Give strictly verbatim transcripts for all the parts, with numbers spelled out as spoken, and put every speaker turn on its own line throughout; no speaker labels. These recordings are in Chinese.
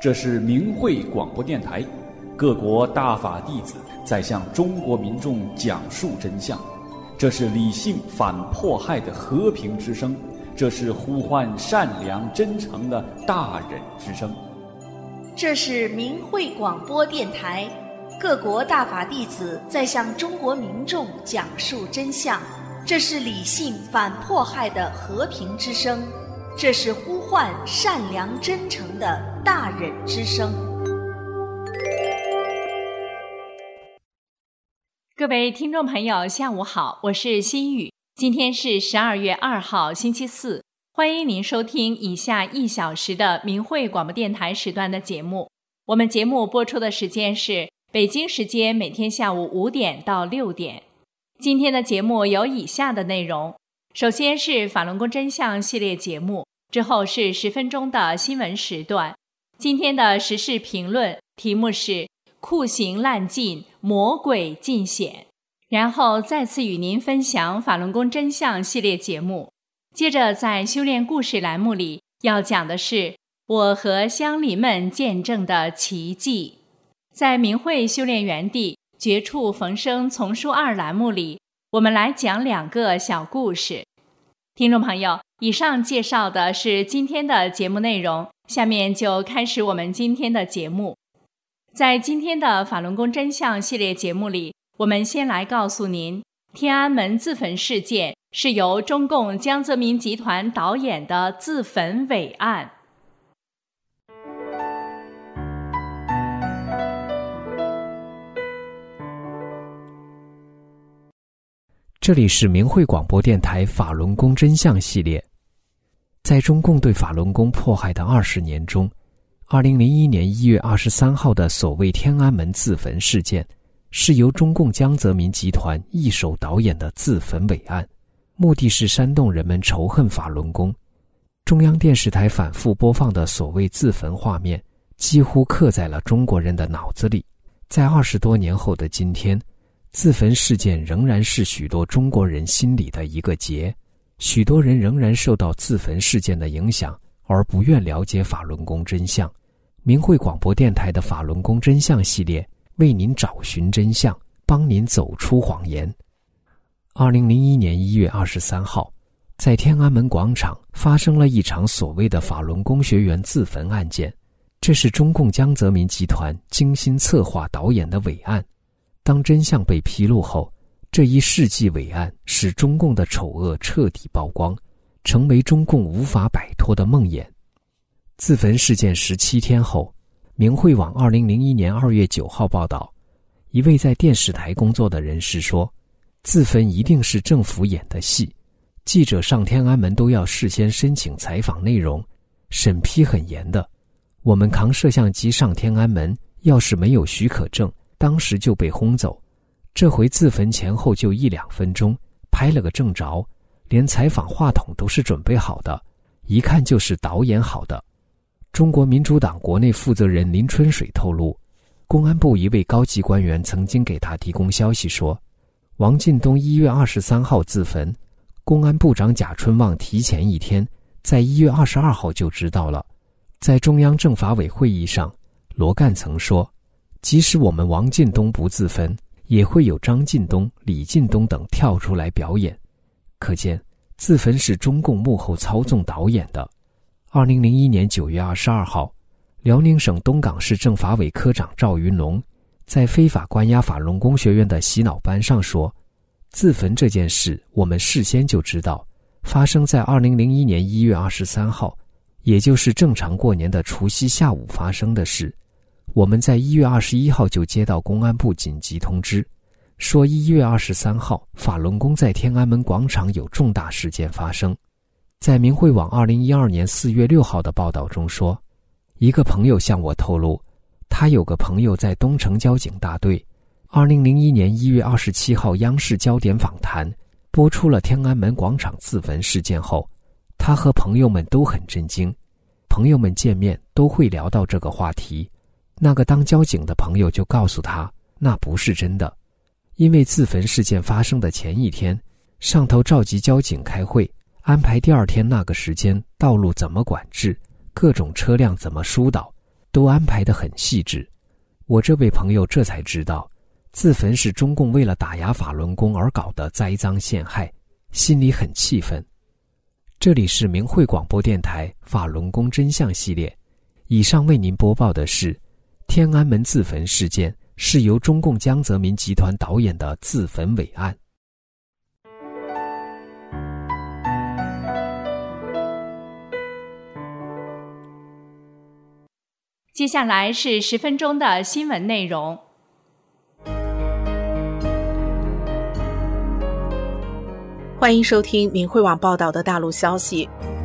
这是明慧广播电台，各国大法弟子在向中国民众讲述真相。这是理性反迫害的和平之声，这是呼唤善良真诚的大忍之声。
这是明慧广播电台，各国大法弟子在向中国民众讲述真相。这是理性反迫害的和平之声，这是呼唤善良真诚的大忍之声。
各位听众朋友，下午好，我是心雨。今天是十二月二号，星期四，欢迎您收听以下一小时的明慧广播电台时段的节目。我们节目播出的时间是北京时间每天下午五点到六点。今天的节目有以下的内容：首先是法轮功真相系列节目，之后是十分钟的新闻时段。今天的时事评论题目是酷刑滥禁，魔鬼尽显。然后再次与您分享法轮功真相系列节目。接着在修炼故事栏目里要讲的是我和乡邻们见证的奇迹。在明慧修炼园地绝处逢生丛书二栏目里，我们来讲两个小故事。听众朋友，以上介绍的是今天的节目内容，下面就开始我们今天的节目。在今天的法轮功真相系列节目里，我们先来告诉您，天安门自焚事件是由中共江泽民集团导演的自焚伟案。
这里是明慧广播电台法轮功真相系列。在中共对法轮功迫害的二十年中，二零零一年一月二十三号的所谓天安门自焚事件，是由中共江泽民集团一手导演的自焚伟案，目的是煽动人们仇恨法轮功。中央电视台反复播放的所谓自焚画面，几乎刻在了中国人的脑子里。在二十多年后的今天，自焚事件仍然是许多中国人心里的一个结，许多人仍然受到自焚事件的影响，而不愿了解法轮功真相。明慧广播电台的法轮功真相系列为您找寻真相，帮您走出谎言。二零零一年一月二十三号，在天安门广场发生了一场所谓的法轮功学员自焚案件，这是中共江泽民集团精心策划导演的伟案。当真相被披露后，这一世纪伟案使中共的丑恶彻底曝光，成为中共无法摆脱的梦魇。自焚事件十七天后，明慧网二零零一年二月九号报道，一位在电视台工作的人士说，自焚一定是政府演的戏，记者上天安门都要事先申请采访内容，审批很严的。我们扛摄像机上天安门，要是没有许可证，当时就被轰走。这回自焚前后就一两分钟，拍了个正着，连采访话筒都是准备好的，一看就是导演好的。中国民主党国内负责人林春水透露，公安部一位高级官员曾经给他提供消息说，王进东一月二十三号自焚，公安部长贾春旺提前一天，在一月二十二号就知道了。在中央政法委会议上，罗干曾说，即使我们王进东不自焚，也会有张近东、李进东等跳出来表演。可见自焚是中共幕后操纵导演的。二零零一年九月二十二号，辽宁省东港市政法委科长赵云龙在非法关押法轮功学院的洗脑班上说，自焚这件事我们事先就知道，发生在二零零一年一月二十三号，也就是正常过年的除夕下午发生的事。我们在一月二十一号就接到公安部紧急通知，说一月二十三号法轮功在天安门广场有重大事件发生。在明慧网二零一二年四月六号的报道中说，一个朋友向我透露，他有个朋友在东城交警大队。二零零一年一月二十七号央视焦点访谈播出了天安门广场自焚事件后，他和朋友们都很震惊，朋友们见面都会聊到这个话题。那个当交警的朋友就告诉他，那不是真的，因为自焚事件发生的前一天，上头召集交警开会，安排第二天那个时间道路怎么管制，各种车辆怎么疏导， 都安排得很细致。我这位朋友这才知道，自焚是中共为了打压法轮功而搞的栽赃陷害，心里很气愤。这里是明慧广播电台法轮功真相系列，以上为您播报的是天安门自焚事件是由中共江泽民集团导演的自焚伪案。
接下来是十分钟的新闻内容。
欢迎收听明慧网报道的大陆消息。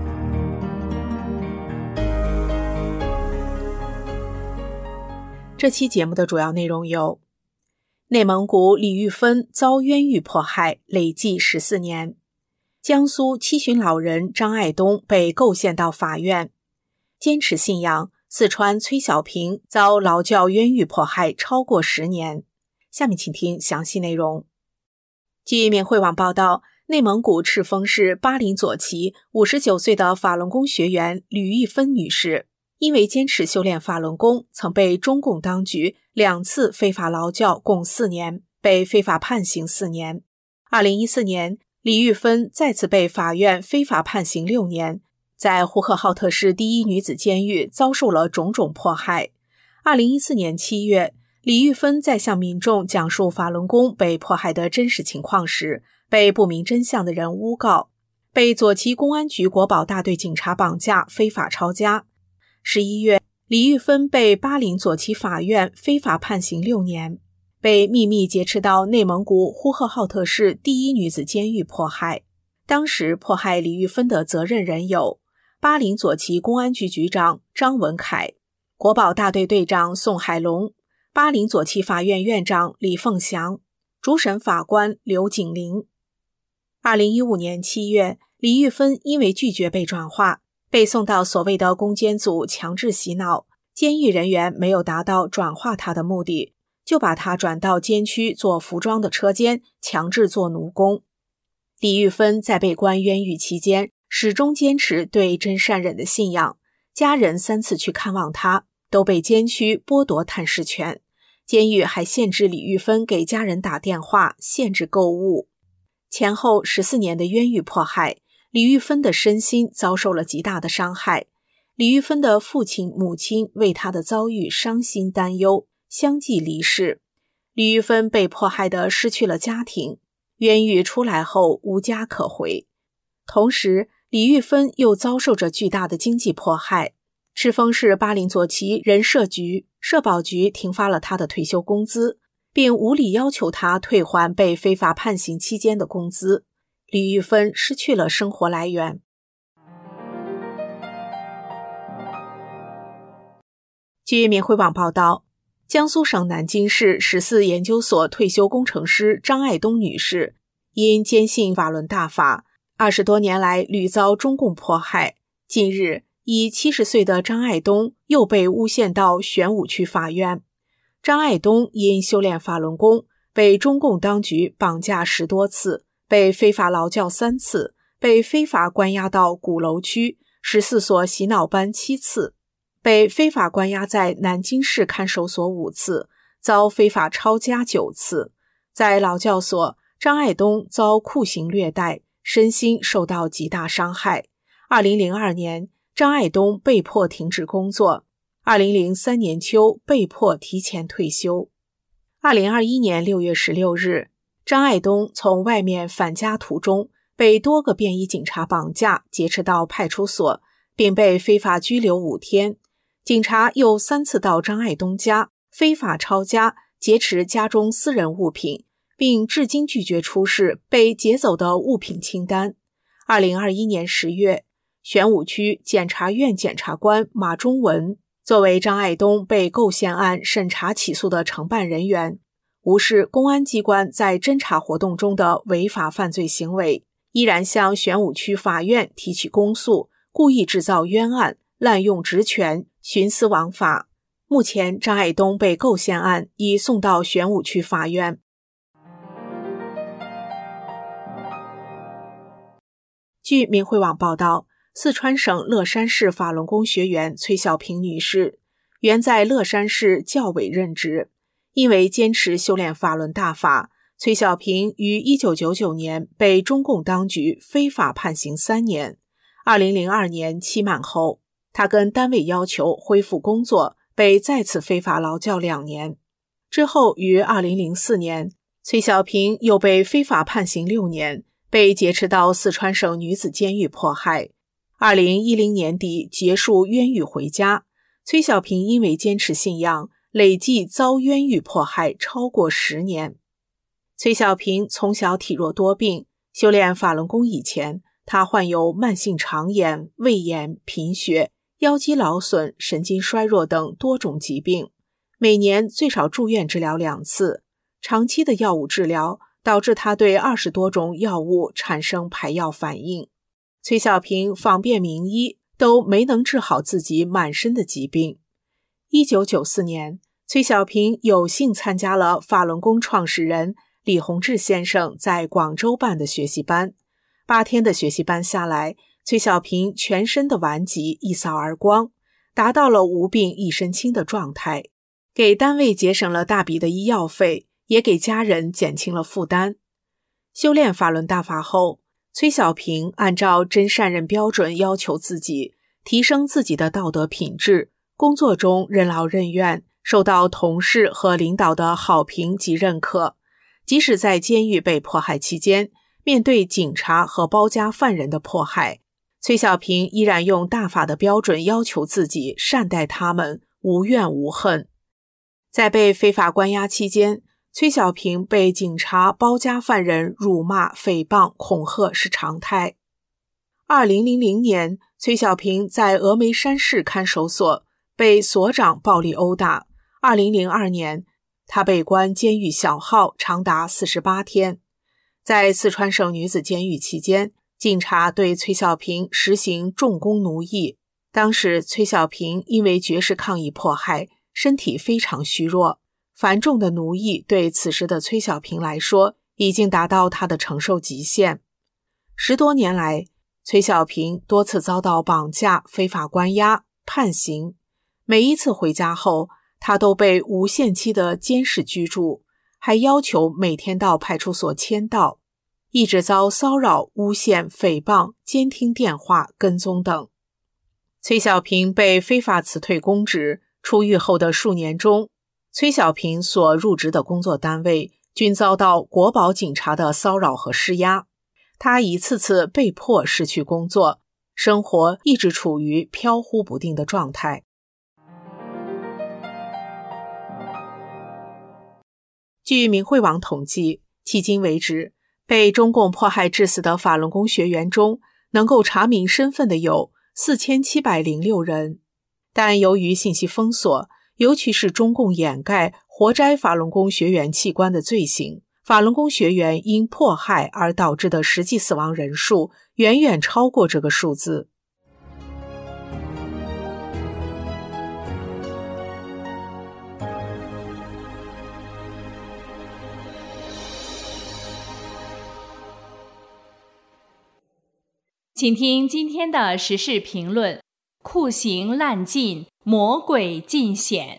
这期节目的主要内容有：内蒙古李玉芬遭冤狱迫害，累计十四年；江苏七旬老人张爱东被构陷到法院；坚持信仰四川崔小平遭劳教冤狱迫害超过十年。下面请听详细内容。据明慧网报道，内蒙古赤峰市巴林左旗五十九岁的法轮功学员吕玉芬女士，因为坚持修炼法轮功，曾被中共当局两次非法劳教共四年，被非法判刑四年。二零一四年，李玉芬再次被法院非法判刑六年，在呼和浩特市第一女子监狱遭受了种种迫害。二零一四年七月，李玉芬在向民众讲述法轮功被迫害的真实情况时，被不明真相的人诬告，被左旗公安局国保大队警察绑架非法抄家。十一月，李玉芬被巴林左旗法院非法判刑六年，被秘密劫持到内蒙古呼和浩特市第一女子监狱迫害。当时迫害李玉芬的责任人有巴林左旗公安局局长张文凯、国保大队队长宋海龙、巴林左旗法院院长李凤祥、主审法官刘景林。二零一五年七月，李玉芬因为拒绝被转化，被送到所谓的攻坚组强制洗脑，监狱人员没有达到转化他的目的，就把他转到监区做服装的车间，强制做奴工。李玉芬在被关冤狱期间，始终坚持对真善忍的信仰，家人三次去看望他，都被监区剥夺探视权，监狱还限制李玉芬给家人打电话，限制购物。前后十四年的冤狱迫害，李玉芬的身心遭受了极大的伤害。李玉芬的父亲母亲为她的遭遇伤心担忧，相继离世。李玉芬被迫害的失去了家庭，冤狱出来后无家可回。同时，李玉芬又遭受着巨大的经济迫害。赤峰市巴林左旗人社局、社保局停发了他的退休工资，并无理要求他退还被非法判刑期间的工资。李玉芬失去了生活来源。据明慧网报道，江苏省南京市十四研究所退休工程师张爱东女士，因坚信法轮大法，二十多年来屡遭中共迫害。近日，已七十岁的张爱东又被诬陷到玄武区法院。张爱东因修炼法轮功，被中共当局绑架十多次，被非法劳教三次，被非法关押到鼓楼区十四所洗脑班七次，被非法关押在南京市看守所五次，遭非法抄家九次。在劳教所，张爱东遭酷刑虐待，身心受到极大伤害。二零零二年，张爱东被迫停止工作。二零零三年秋被迫提前退休。二零二一年六月十六日，张爱东从外面返家途中被多个便衣警察绑架，劫持到派出所，并被非法拘留五天。警察又三次到张爱东家非法抄家，劫持家中私人物品，并至今拒绝出示被劫走的物品清单。二零二一年十月，玄武区检察院检察官马忠文作为张爱东被构陷案审查起诉的承办人员，无视公安机关在侦查活动中的违法犯罪行为，依然向玄武区法院提起公诉，故意制造冤案，滥用职权，徇私枉法。目前，张爱东被构陷案已送到玄武区法院。据明慧网报道，四川省乐山市法轮功学员崔小平女士， 原在乐山市教委任职，因为坚持修炼法轮大法，崔小平于一九九九年被中共当局非法判刑三年。二零零二年期满后，他跟单位要求恢复工作，被再次非法劳教两年。之后于二零零四年，崔小平又被非法判刑六年，被劫持到四川省女子监狱迫害。二零一零年底结束冤狱回家，崔小平因为坚持信仰，累计遭冤狱迫害超过十年。崔小平从小体弱多病，修炼法轮功以前，他患有慢性肠炎、胃炎、贫血、腰肌劳损、神经衰弱等多种疾病，每年最少住院治疗两次。长期的药物治疗导致他对二十多种药物产生排药反应。崔小平访遍名医，都没能治好自己满身的疾病。一九九四年，崔小平有幸参加了法轮功创始人李洪志先生在广州办的学习班。八天的学习班下来，崔小平全身的顽疾一扫而光，达到了无病一身轻的状态，给单位节省了大笔的医药费，也给家人减轻了负担。修炼法轮大法后，崔小平按照真善忍标准要求自己，提升自己的道德品质，工作中任劳任怨，受到同事和领导的好评及认可。即使在监狱被迫害期间，面对警察和包夹犯人的迫害，崔小平依然用大法的标准要求自己善待他们，无怨无恨。在被非法关押期间，崔小平被警察包夹犯人辱骂、诽谤、恐吓是常态。二零零零年，崔小平在峨眉山市看守所被所长暴力殴打。二零零二年，他被关监狱小号长达四十八天。在四川省女子监狱期间，警察对崔小平实行重工奴役。当时崔小平因为绝食抗议迫害，身体非常虚弱，繁重的奴役对此时的崔小平来说已经达到他的承受极限。十多年来，崔小平多次遭到绑架、非法关押、判刑，每一次回家后，他都被无限期的监视居住，还要求每天到派出所签到，一直遭骚扰、诬陷、诽谤、监听电话、跟踪等。崔小平被非法辞退公职，出狱后的数年中，崔小平所入职的工作单位均遭到国保警察的骚扰和施压，他一次次被迫失去工作，生活一直处于飘忽不定的状态。据明慧网统计，迄今为止，被中共迫害致死的法轮功学员中，能够查明身份的有四千七百零六人。但由于信息封锁，尤其是中共掩盖活摘法轮功学员器官的罪行，法轮功学员因迫害而导致的实际死亡人数远远超过这个数字。
请听今天的时事评论：酷刑滥禁，魔鬼尽显。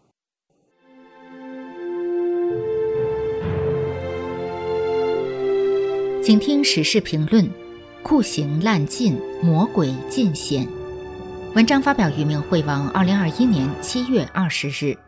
请听时事评论：酷刑滥禁，魔鬼尽显。文章发表于明慧网，二零二一年七月二十日。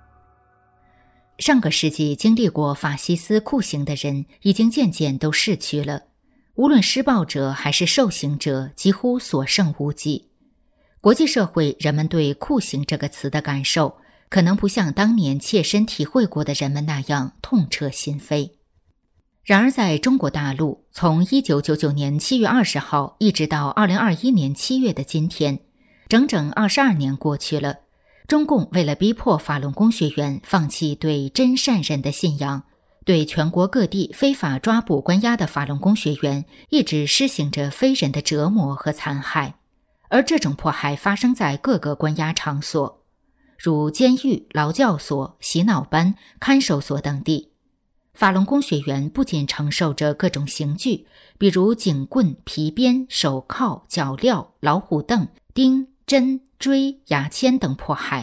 上个世纪经历过法西斯酷刑的人，已经渐渐都逝去了。无论施暴者还是受刑者，几乎所剩无几。国际社会人们对酷刑这个词的感受，可能不像当年切身体会过的人们那样痛彻心扉。然而在中国大陆，从一九九九年七月二十号一直到二零二一年七月的今天，整整二十二年过去了，中共为了逼迫法轮功学员放弃对真善忍的信仰，对全国各地非法抓捕关押的法轮功学员一直施行着非人的折磨和残害，而这种迫害发生在各个关押场所，如监狱、劳教所、洗脑班、看守所等地。法轮功学员不仅承受着各种刑具，比如警棍、皮鞭、手铐、脚镣、老虎凳、钉、针、锥、牙签等迫害，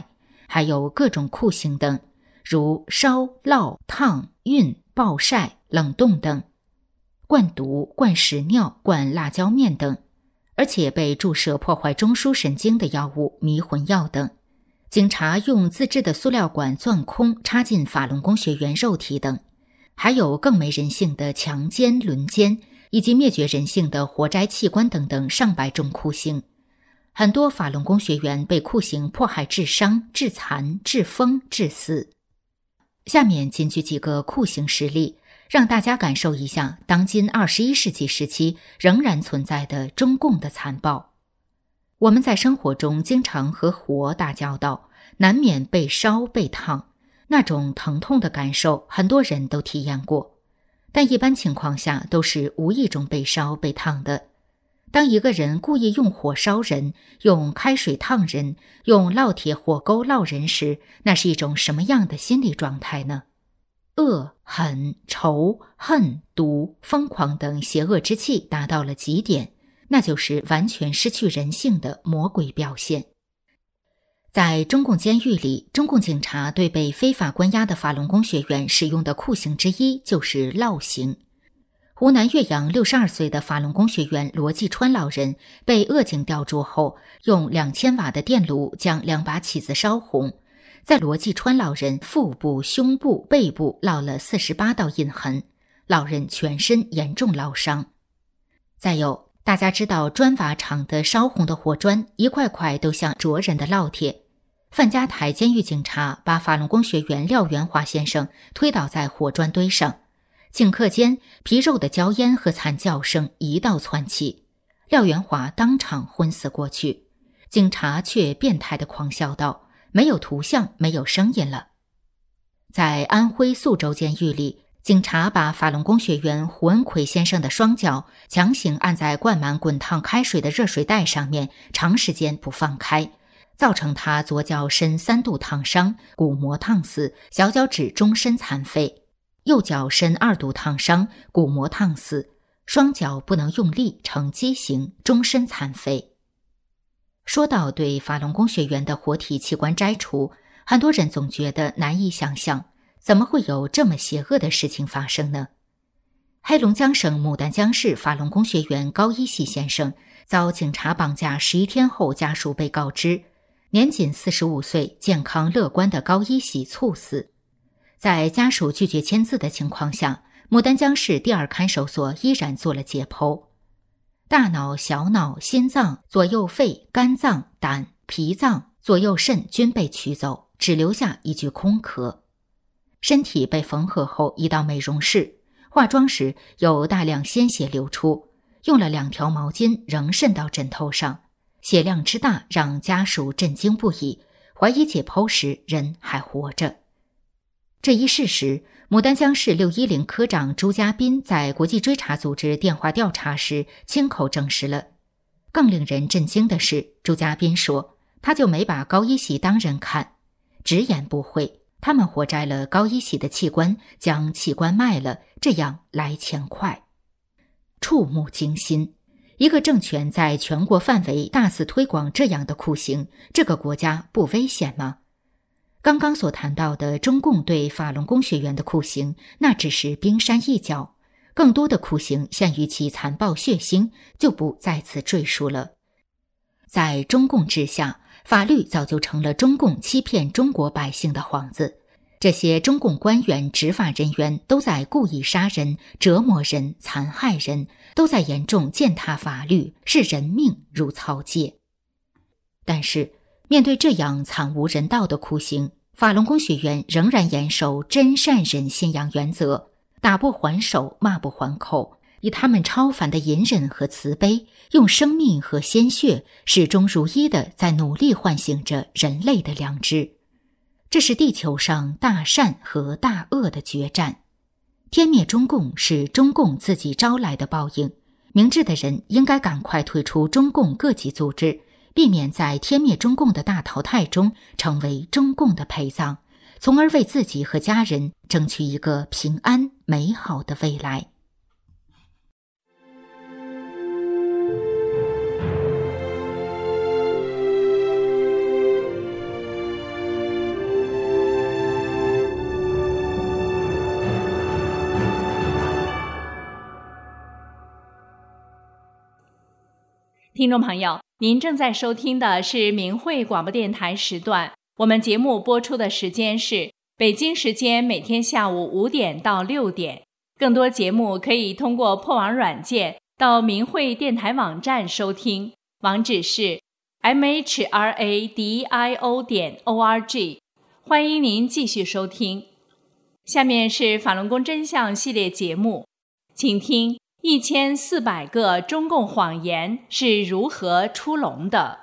还有各种酷刑等，如烧、烙、烫、熨、暴晒、冷冻等，灌毒、灌屎尿、灌辣椒面等，而且被注射破坏中枢神经的药物迷魂药等。警察用自制的塑料管钻空插进法轮功学员肉体等，还有更没人性的强奸、轮奸，以及灭绝人性的活摘器官等等上百种酷刑。很多法轮功学员被酷刑迫害致伤、致残、致疯、致死。下面仅举几个酷刑实例，让大家感受一下当今二十一世纪时期仍然存在的中共的残暴。我们在生活中经常和火打交道，难免被烧被烫，那种疼痛的感受很多人都体验过，但一般情况下都是无意中被烧被烫的。当一个人故意用火烧人，用开水烫人，用烙铁火钩烙人时，那是一种什么样的心理状态呢？恶、狠、仇、恨、毒、疯狂等邪恶之气达到了极点，那就是完全失去人性的魔鬼表现。在中共监狱里，中共警察对被非法关押的法轮功学员使用的酷刑之一就是烙刑。湖南岳阳六十二岁的法轮功学员罗继川老人被恶警吊住后，用两千瓦的电炉将两把起子烧红，在罗继川老人腹部、胸部、背部烙了四十八道印痕，老人全身严重烙伤。再有，大家知道砖瓦厂的烧红的火砖一块块都像灼人的烙铁。范家台监狱警察把法轮功学员廖元华先生推倒在火砖堆上，顷刻间皮肉的焦烟和惨叫声一道窜起，廖元华当场昏死过去。警察却变态地狂笑道：没有图像，没有声音了。在安徽宿州监狱里，警察把法轮功学员胡恩奎先生的双脚强行按在灌满滚烫开水的热水袋上面，长时间不放开，造成他左脚身三度烫伤，骨膜烫死，小脚趾终身残废；右脚身二度烫伤，骨膜烫死，双脚不能用力，呈畸形，终身残废。说到对法轮功学员的活体器官摘除，很多人总觉得难以想象，怎么会有这么邪恶的事情发生呢？黑龙江省牡丹江市法轮功学员高一喜先生遭警察绑架十一天后，家属被告知，年仅四十五岁、健康乐观的高一喜猝死。在家属拒绝签字的情况下，牡丹江市第二看守所依然做了解剖。大脑、小脑、心脏、左右肺、肝脏、胆、脾脏、左右肾均被取走，只留下一具空壳。身体被缝合后移到美容室，化妆时有大量鲜血流出，用了两条毛巾仍渗到枕头上，血量之大让家属震惊不已，怀疑解剖时人还活着。这一事实，牡丹江市六一零科长朱家斌在国际追查组织电话调查时亲口证实了。更令人震惊的是，朱家斌说，他就没把高一喜当人看，直言不讳，他们活摘了高一喜的器官，将器官卖了，这样来钱快。触目惊心，一个政权在全国范围大肆推广这样的酷刑，这个国家不危险吗？刚刚所谈到的中共对法轮功学员的酷刑，那只是冰山一角，更多的酷刑限于其残暴血腥，就不在此赘述了。在中共之下，法律早就成了中共欺骗中国百姓的幌子，这些中共官员、执法人员都在故意杀人、折磨人、残害人，都在严重践踏法律，视人命如草芥。但是面对这样惨无人道的酷刑，法轮功学员仍然严守真善忍信仰原则，打不还手，骂不还口，以他们超凡的隐忍和慈悲，用生命和鲜血始终如一地在努力唤醒着人类的良知。这是地球上大善和大恶的决战。天灭中共是中共自己招来的报应，明智的人应该赶快退出中共各级组织，避免在天灭中共的大淘汰中成为中共的陪葬，从而为自己和家人争取一个平安美好的未来。
听众朋友，您正在收听的是明慧广播电台时段，我们节目播出的时间是北京时间每天下午五点到六点。更多节目可以通过破网软件到明慧电台网站收听，网址是 m h r a d i o 点 o r g。 欢迎您继续收听。下面是法轮功真相系列节目，请听一千四百个中共谎言是如何出笼的。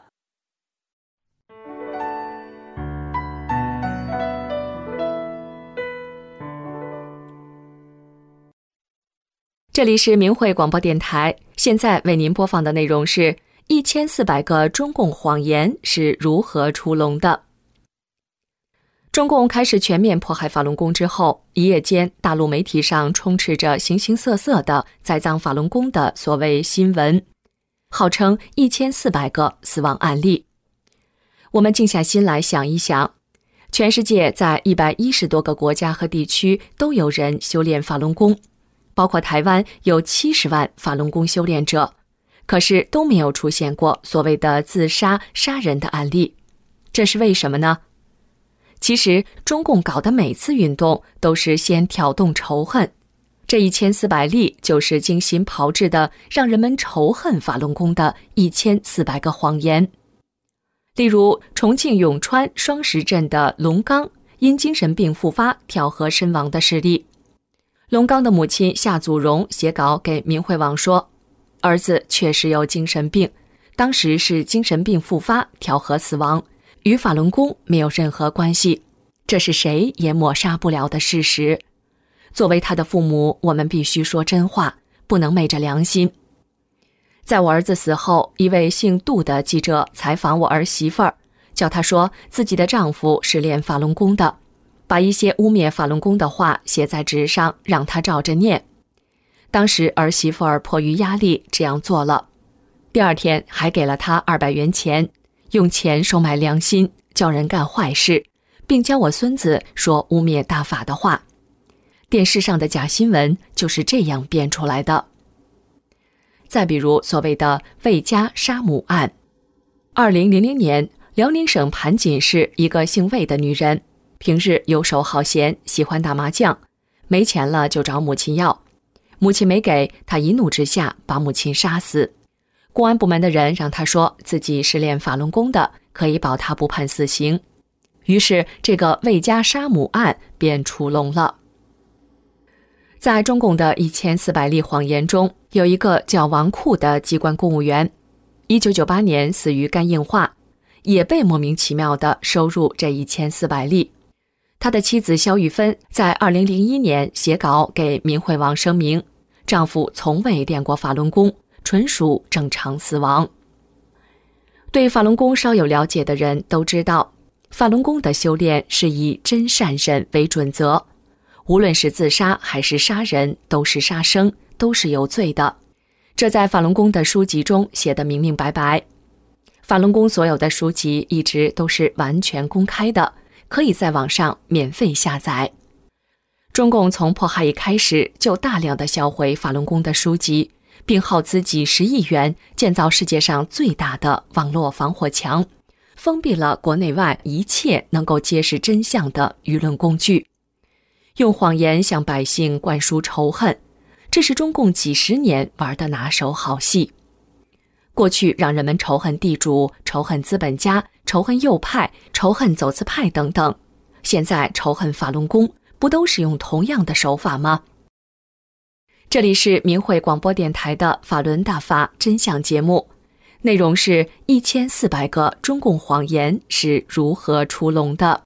这里是明慧广播电台，现在为您播放的内容是一千四百个中共谎言是如何出笼的。中共开始全面迫害法轮功之后，一夜间大陆媒体上充斥着形形色色的栽赃法轮功的所谓新闻，号称一千四百个死亡案例。我们静下心来想一想，全世界在一百一十多个国家和地区都有人修炼法轮功，包括台湾有七十万法轮功修炼者，可是都没有出现过所谓的自杀杀人的案例，这是为什么呢？其实中共搞的每次运动都是先挑动仇恨，这一千四百例就是精心炮制的让人们仇恨法轮功的一千四百个谎言。例如重庆永川双石镇的龙刚因精神病复发跳河身亡的事例。龙刚的母亲夏祖荣写稿给明慧网说，儿子确实有精神病，当时是精神病复发跳河死亡，与法轮功没有任何关系，这是谁也抹杀不了的事实。作为他的父母，我们必须说真话，不能昧着良心。在我儿子死后，一位姓杜的记者采访我儿媳妇儿，叫她说自己的丈夫是练法轮功的，把一些污蔑法轮功的话写在纸上，让他照着念。当时儿媳妇儿迫于压力这样做了，第二天还给了他二百元钱，用钱收买良心，叫人干坏事，并教我孙子说污蔑大法的话。电视上的假新闻就是这样编出来的。再比如所谓的魏家杀母案，二零零零年，辽宁省盘锦市一个姓魏的女人，平日游手好闲，喜欢打麻将，没钱了就找母亲要，母亲没给，她一怒之下把母亲杀死。公安部门的人让她说自己是练法轮功的，可以保她不判死刑。于是这个魏家杀母案便出笼了。在中共的一千四百例谎言中，有一个叫王库的机关公务员，一九九八年死于肝硬化，也被莫名其妙地收入这一千四百例。他的妻子肖玉芬在二零零一年写稿给明慧网声明，丈夫从未练过法轮功，纯属正常死亡。对法轮功稍有了解的人都知道，法轮功的修炼是以真善忍为准则，无论是自杀还是杀人，都是杀生，都是有罪的。这在法轮功的书籍中写得明明白白。法轮功所有的书籍一直都是完全公开的，可以在网上免费下载。中共从迫害一开始就大量的销毁法轮功的书籍，并耗资几十亿元建造世界上最大的网络防火墙，封闭了国内外一切能够揭示真相的舆论工具，用谎言向百姓灌输仇恨，这是中共几十年玩的拿手好戏。过去让人们仇恨地主、仇恨资本家、仇恨右派、仇恨走资派等等，现在仇恨法轮功，不都是用同样的手法吗？这里是明慧广播电台的法轮大法真相节目，内容是一千四百个中共谎言是如何出笼的。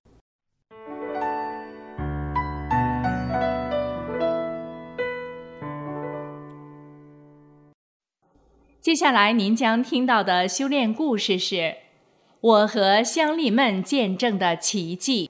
接下来您将听到的修炼故事是我和乡里们见证的奇迹。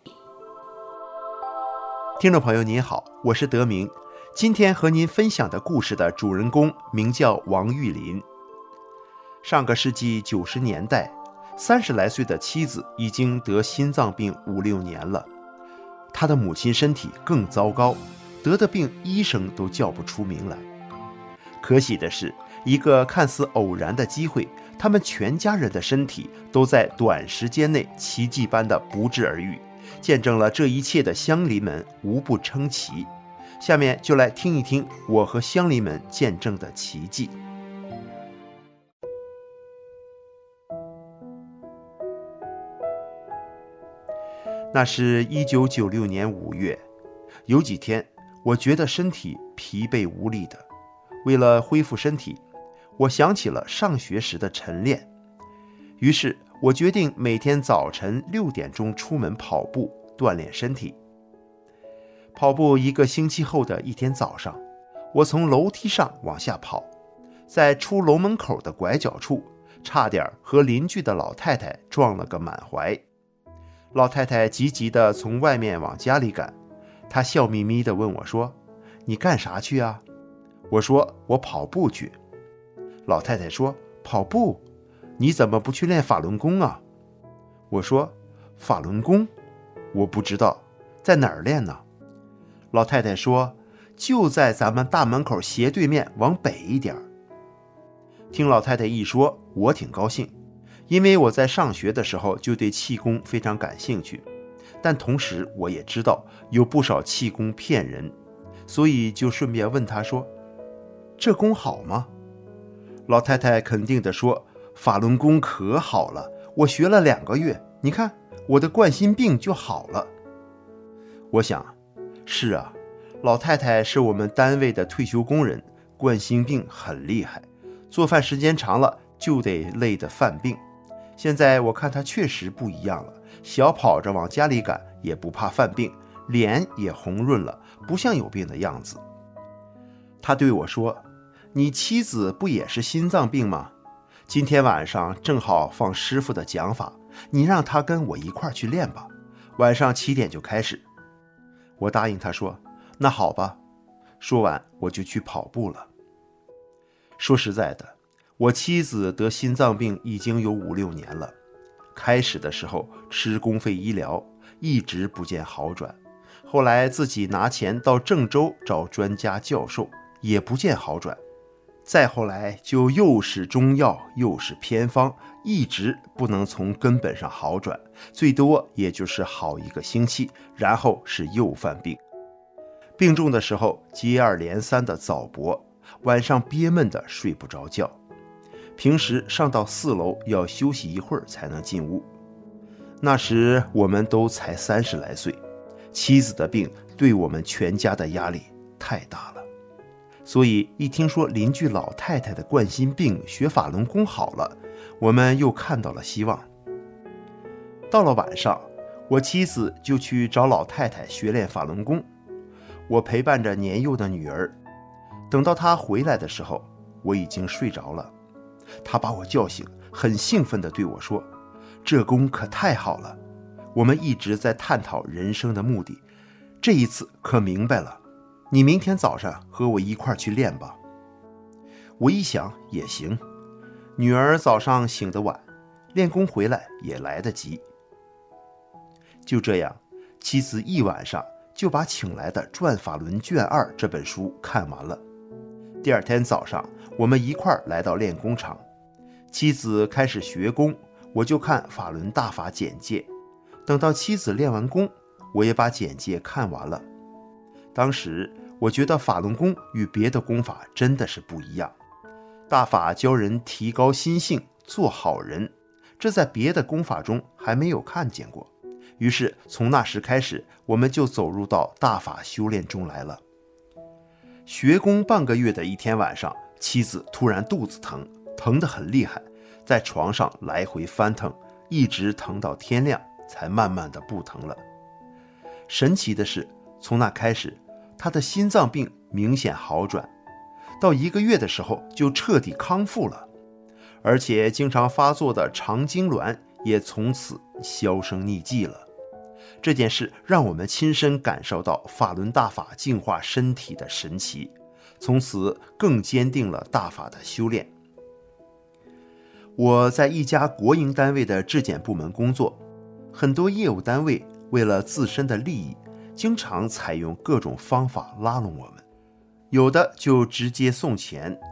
听众朋友您好，我是德明，今天和您分享的故事的主人公名叫王玉林。上个世纪九十年代，三十来岁的妻子已经得心脏病五六年了，他的母亲身体更糟糕，得的病医生都叫不出名来。可喜的是， 一个看似偶然的机会，他们全家人的身体都在短时间内奇迹般的不治而愈，见证了这一切的乡邻们无不称奇。下面就来听一听我和乡邻们见证的奇迹。那是一九九六年五月，有几天我觉得身体疲惫无力的，为了恢复身体，我想起了上学时的晨练，于是我决定每天早晨六点钟出门跑步锻炼身体。跑步一个星期后的一天早上，我从楼梯上往下跑，在出楼门口的拐角处，差点和邻居的老太太撞了个满怀。老太太急急地从外面往家里赶，她笑眯眯地问我说：“你干啥去啊？”我说：“我跑步去。”老太太说：“跑步？你怎么不去练法轮功啊？”我说：“法轮功？我不知道，在哪儿练呢？”老太太说：“就在咱们大门口斜对面往北一点。”听老太太一说，我挺高兴，因为我在上学的时候就对气功非常感兴趣，但同时我也知道有不少气功骗人，所以就顺便问她说：“这功好吗？”老太太肯定地说：“法轮功可好了，我学了两个月，你看我的冠心病就好了。”我想，是啊，老太太是我们单位的退休工人，冠心病很厉害，做饭时间长了就得累得犯病。现在我看她确实不一样了，小跑着往家里赶也不怕犯病，脸也红润了，不像有病的样子。她对我说：“你妻子不也是心脏病吗？今天晚上正好放师傅的讲法，你让她跟我一块去练吧，晚上七点就开始。”我答应她说：“那好吧。”说完我就去跑步了。说实在的，我妻子得心脏病已经有五六年了，开始的时候吃公费医疗，一直不见好转，后来自己拿钱到郑州找专家教授，也不见好转，再后来就又是中药又是偏方，一直不能从根本上好转，最多也就是好一个星期，然后是又犯病。病重的时候接二连三的早搏，晚上憋闷的睡不着觉，平时上到四楼要休息一会儿才能进屋。那时我们都才三十来岁，妻子的病对我们全家的压力太大了，所以一听说邻居老太太的冠心病学法轮功好了，我们又看到了希望。到了晚上，我妻子就去找老太太学练法轮功，我陪伴着年幼的女儿，等到她回来的时候，我已经睡着了。她把我叫醒，很兴奋地对我说：“这功可太好了，我们一直在探讨人生的目的，这一次可明白了，你明天早上和我一块去练吧。”我一想也行，女儿早上醒得晚，练功回来也来得及。就这样，妻子一晚上就把请来的《转法轮卷二》这本书看完了。第二天早上，我们一块儿来到练功场，妻子开始学功，我就看法轮大法简介。等到妻子练完功，我也把简介看完了。当时我觉得法轮功与别的功法真的是不一样，大法教人提高心性，做好人，这在别的功法中还没有看见过。于是从那时开始，我们就走入到大法修炼中来了。学功半个月的一天晚上，妻子突然肚子疼，疼得很厉害，在床上来回翻腾，一直疼到天亮，才慢慢的不疼了。神奇的是，从那开始，她的心脏病明显好转，到一个月的时候就彻底康复了，而且经常发作的肠痉挛也从此销声匿迹了。这件事让我们亲身感受到法轮大法净化身体的神奇，从此更坚定了大法的修炼。我在一家国营单位的质检部门工作，很多业务单位为了自身的利益，经常采用各种方法拉拢我们，有的就直接送钱，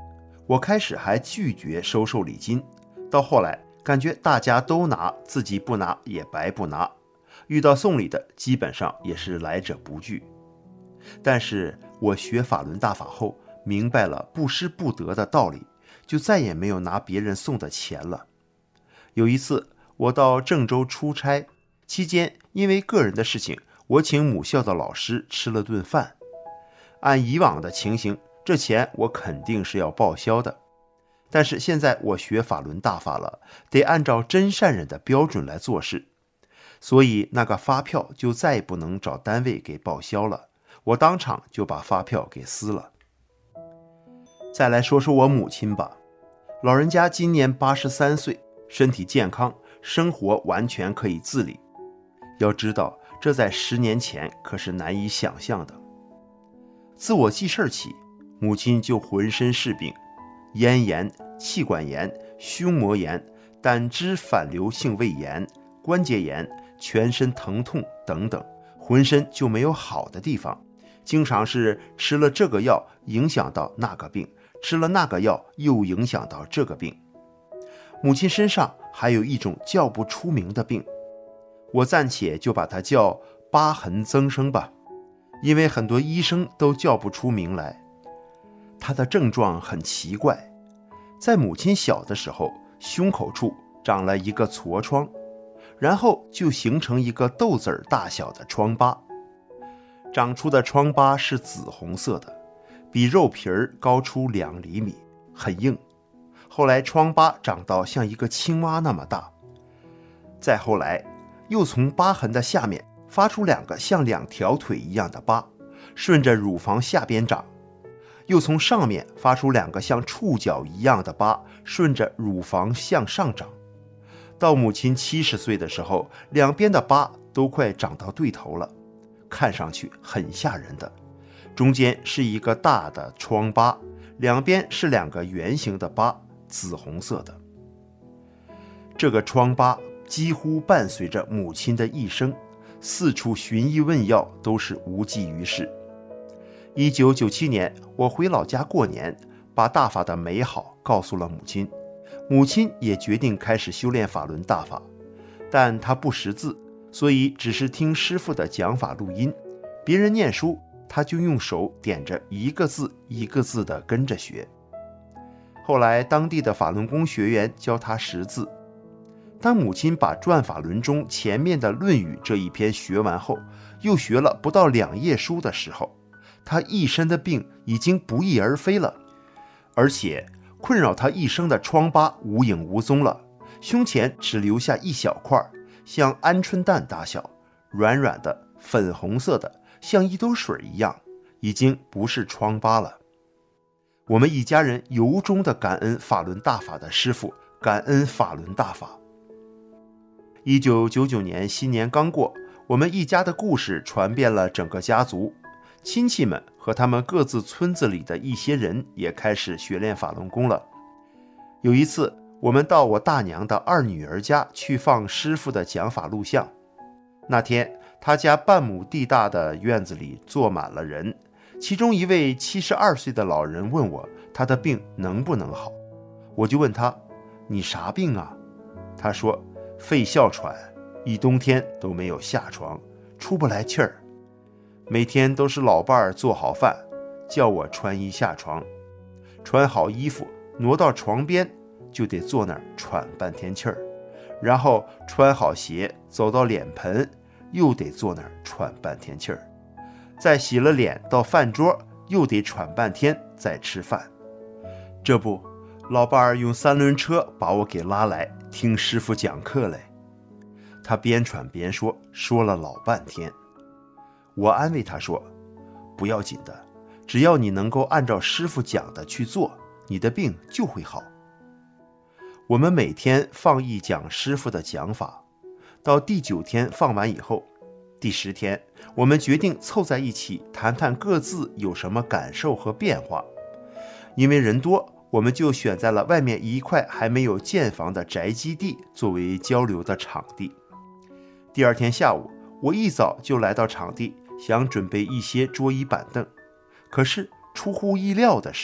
我开始还拒绝收受礼金，到后来感觉大家都拿，自己不拿也白不拿，遇到送礼的基本上也是来者不拒。但是我学法轮大法后，明白了不施不得的道理，就再也没有拿别人送的钱了。有一次我到郑州出差，期间因为个人的事情，我请母校的老师吃了顿饭。按以往的情形，这钱我肯定是要报销的，但是现在我学法轮大法了，得按照真善人的标准来做事，所以那个发票就再也不能找单位给报销了，我当场就把发票给撕了。再来说说我母亲吧，老人家今年八十三岁，身体健康，生活完全可以自理。要知道，这在十年前可是难以想象的。自我记事起，母亲就浑身是病，咽炎、气管炎、胸膜炎、胆汁反流性胃炎、关节炎、全身疼痛等等，浑身就没有好的地方，经常是吃了这个药影响到那个病，吃了那个药又影响到这个病。母亲身上还有一种叫不出名的病，我暂且就把它叫疤痕增生吧，因为很多医生都叫不出名来。它的症状很奇怪，在母亲小的时候，胸口处长了一个痤疮，然后就形成一个豆子大小的疮疤，长出的疮疤是紫红色的，比肉皮儿高出两厘米，很硬。后来疮疤长到像一个青蛙那么大，再后来又从疤痕的下面发出两个像两条腿一样的疤，顺着乳房下边长，又从上面发出两个像触角一样的疤，顺着乳房向上长。到母亲七十岁的时候，两边的疤都快长到对头了，看上去很吓人的。中间是一个大的疮疤，两边是两个圆形的疤，紫红色的。这个疮疤几乎伴随着母亲的一生，四处寻医问药都是无济于事。一九九七年，我回老家过年，把大法的美好告诉了母亲，母亲也决定开始修炼法轮大法，但她不识字，所以只是听师父的讲法录音，别人念书，她就用手点着一个字一个字地跟着学。后来当地的法轮功学员教她识字。当母亲把《转法轮》中前面的《论语》这一篇学完后，又学了不到两页书的时候，她一身的病已经不翼而飞了，而且困扰她一生的疮疤无影无踪了，胸前只留下一小块，像鹌鹑蛋大小，软软的，粉红色的，像一兜水一样，已经不是疮疤了。我们一家人由衷地感恩法轮大法的师父，感恩法轮大法。一九九九年新年刚过，我们一家的故事传遍了整个家族，亲戚们和他们各自村子里的一些人也开始学练法轮功了。有一次，我们到我大娘的二女儿家去放师父的讲法录像。那天，他家半亩地大的院子里坐满了人，其中一位七十二岁的老人问我，他的病能不能好？我就问他，你啥病啊？他说，肺哮喘，一冬天都没有下床，出不来气儿，每天都是老伴儿做好饭，叫我穿衣下床，穿好衣服挪到床边，就得坐那儿喘半天气儿，然后穿好鞋走到脸盆，又得坐那儿喘半天气儿，再洗了脸到饭桌，又得喘半天再吃饭。这不，老伴儿用三轮车把我给拉来听师父讲课来。他边喘边说，说了老半天。我安慰他说，不要紧的，只要你能够按照师父讲的去做，你的病就会好。我们每天放一讲师父的讲法，到第九天放完以后，第十天我们决定凑在一起谈谈各自有什么感受和变化。因为人多，我们就选在了外面一块还没有建房的宅基地作为交流的场地。第二天下午，我一早就来到场地，想准备一些桌椅板凳，可是出乎意料的是，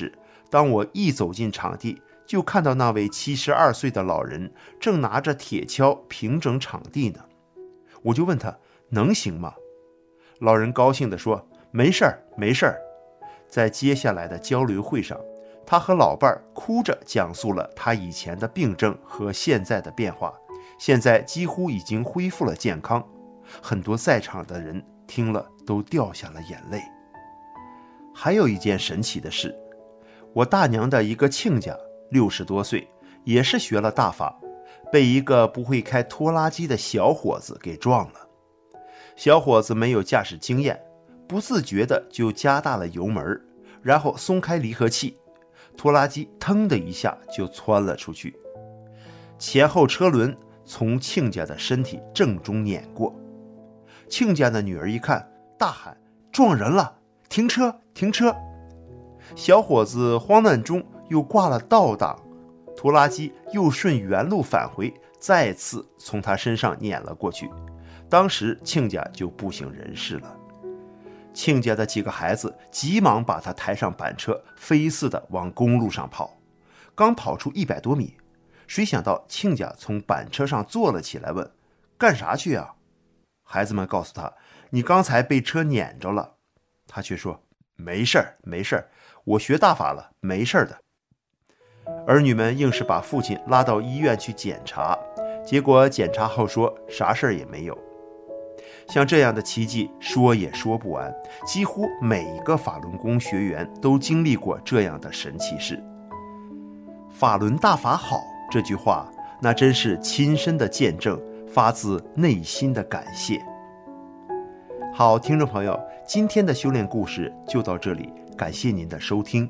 当我一走进场地，就看到那位七十二岁的老人正拿着铁锹平整场地呢。我就问他能行吗？老人高兴地说，没事儿没事儿。在接下来的交流会上，他和老伴儿哭着讲述了他以前的病症和现在的变化，现在几乎已经恢复了健康。很多在场的人听了都掉下了眼泪。还有一件神奇的事，我大娘的一个亲家六十多岁，也是学了大法，被一个不会开拖拉机的小伙子给撞了。小伙子没有驾驶经验，不自觉的就加大了油门，然后松开离合器，拖拉机腾的一下就窜了出去，前后车轮从亲家的身体正中碾过。亲家的女儿一看，大喊，撞人了，停车停车。小伙子慌乱中又挂了倒档，拖拉机又顺原路返回，再次从他身上碾了过去。当时亲家就不省人事了。亲家的几个孩子急忙把他抬上板车，飞似的往公路上跑。刚跑出一百多米，谁想到亲家从板车上坐了起来，问，干啥去啊？孩子们告诉他，你刚才被车碾着了。他却说，没事儿没事儿，我学大法了，没事的。儿女们硬是把父亲拉到医院去检查，结果检查后说啥事儿也没有。像这样的奇迹说也说不完，几乎每一个法轮功学员都经历过这样的神奇事。法轮大法好这句话，那真是亲身的见证，发自内心的感谢。好，听众朋友，今天的修炼故事就到这里，感谢您的收听。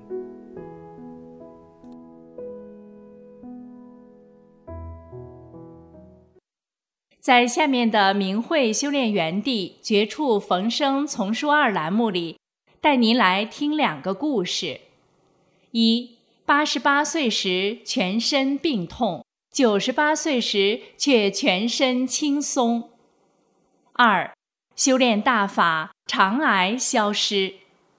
在下面的明慧修炼园地绝处逢生丛书二栏目里，带您来听两个故事。一，八十八岁时全身病痛，九十八岁时却全身轻松。二，修炼大法，肠癌消失。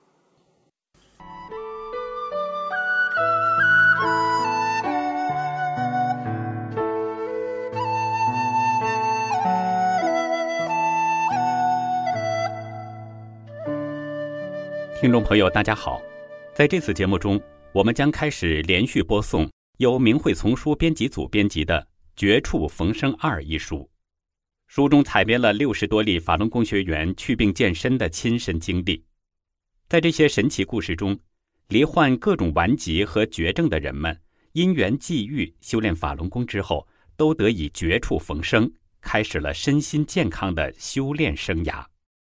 听众朋友大家好，在这次节目中，我们将开始连续播送由明慧丛书编辑组编辑的《绝处逢生二》一书。书中采编了六十多例法轮功学员祛病健身的亲身经历。在这些神奇故事中，罹患各种顽疾和绝症的人们因缘际遇修炼法轮功之后，都得以绝处逢生，开始了身心健康的修炼生涯。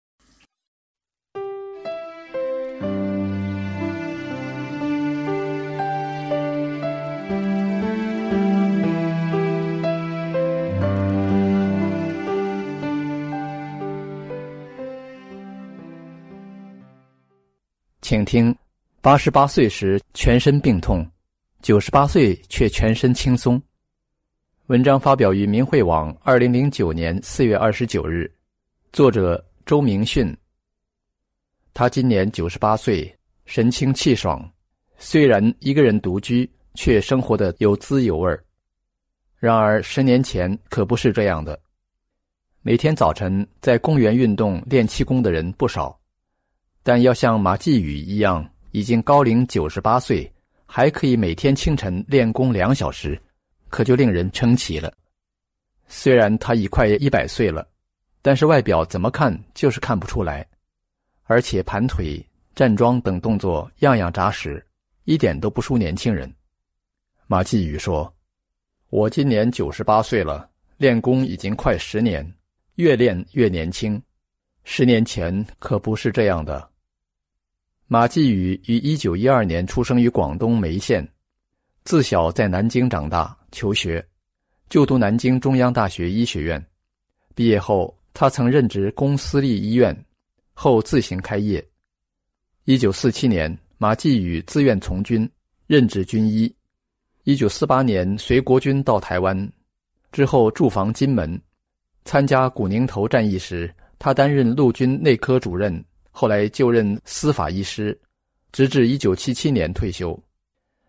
请听，八十八岁时全身病痛，九十八岁却全身轻松。文章发表于明慧网二零零九年四月二十九日，作者周明训。他今年九十八岁，神清气爽，虽然一个人独居，却生活得有滋有味。然而十年前可不是这样的。每天早晨在公园运动练气功的人不少，但要像马继宇一样，已经高龄九十八岁，还可以每天清晨练功两小时，可就令人称奇了。虽然他已快一百岁了，但是外表怎么看就是看不出来，而且盘腿、站桩等动作样样扎实，一点都不输年轻人。马继宇说，我今年九十八岁了，练功已经快十年，越练越年轻。十年前可不是这样的。马继宇于一九一二年出生于广东梅县，自小在南京长大求学，就读南京中央大学医学院。毕业后，他曾任职公私立医院，后自行开业。一九四七年，马继宇自愿从军，任职军医。一九四八年随国军到台湾，之后驻防金门。参加古宁头战役时，他担任陆军内科主任，后来就任司法医师，直至一九七七年退休。